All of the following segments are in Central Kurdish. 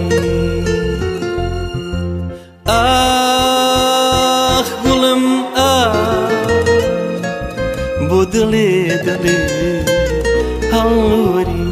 آخ گوڵم بۆ دڵێ دەڵێ هەڵوەری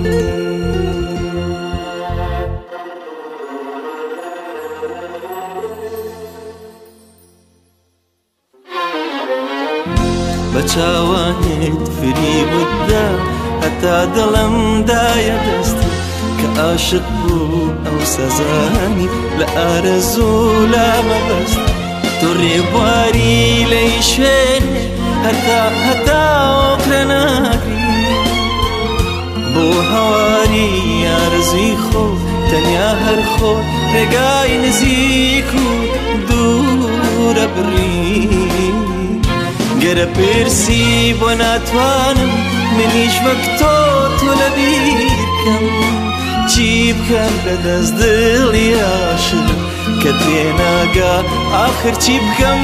بە چاوانێت فریبتدا هەتا دڵم دایە دەستی کە عاشق بوو ئەو سەزانی لە ئارەزوو لا مەبەست تۆ ڕێبواری لەی شوێنێ هەتا ئۆقرە ناگری بۆ هەواری ئارزوی خۆ تەنیا هەر خۆ ڕێگای نزیک و دوورە بڕی گەرە پرسی بۆ ناتوانم منیش وەک تۆ لەبیرکەم چی بکەم لە دەست دڵی عاشق کە تێناگا ئاخر چی بکەم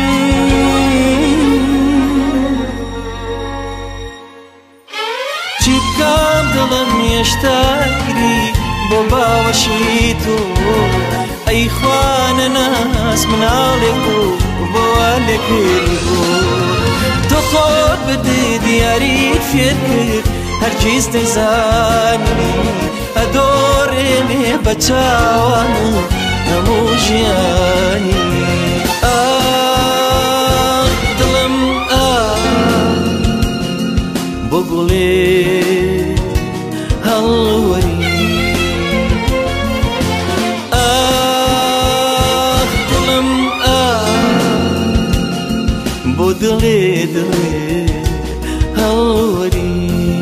چی بکەم دڵم هێشتاگری بۆ باوەشی تۆ ئەی خوانە ناس مناڵێک بوو بۆ ئالێ کرد تۆ خۆت بدێ دیاریت فێر کرد هەرگیز دەیزانی ئەدۆڕێنێ بە چاوانە هەموو ژیانی دڵم بۆ گوڵێ هەڵوەری دڵم بۆ دڵێ دڵێ هەڵوەری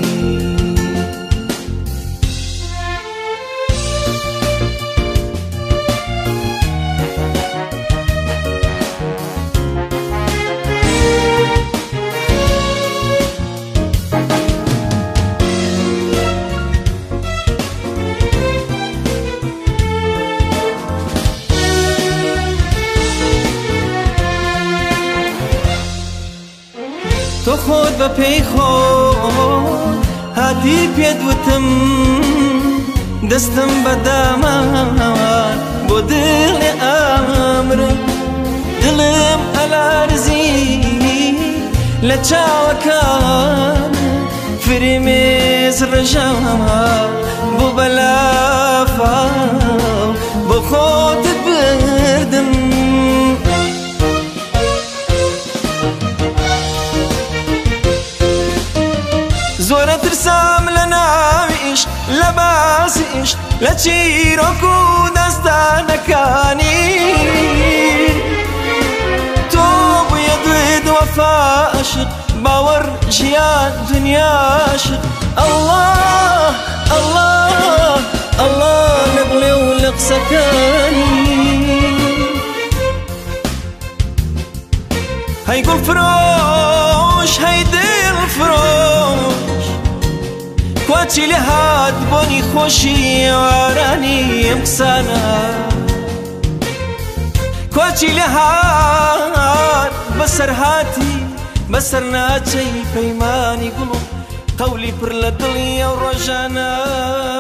تۆ خۆت بە پێی خۆت هاتی پێت وتم دەستم بەدامان بۆ دڵێ ئامرم دڵم ئەلارزی لە چاوەکان فرمێز ڕژەما بۆ بەلافاو بۆ خۆتت بردم زۆرە ترسام لە ناوی عیشق لە باسی عیشق لە چیرۆک و دەستانەکانی تۆ بوویە دوێد وەفا عاشق باوەڕ ژیان دنیا عاشق ئەڵڵاه ئەڵڵاه ئەڵڵاه لە بڵێ و لە قسەکانی هەی گوڵفرۆش هەی دڵفرۆش کواچی لێ هات بۆنی خۆشی ئێوارانی ئەم قسانە کواچی لێ هات بەسەر هاتی بەسەر ناچەی پەیمانی گوڵ و قەولی پڕ لە دڵی ئەو ڕۆژانە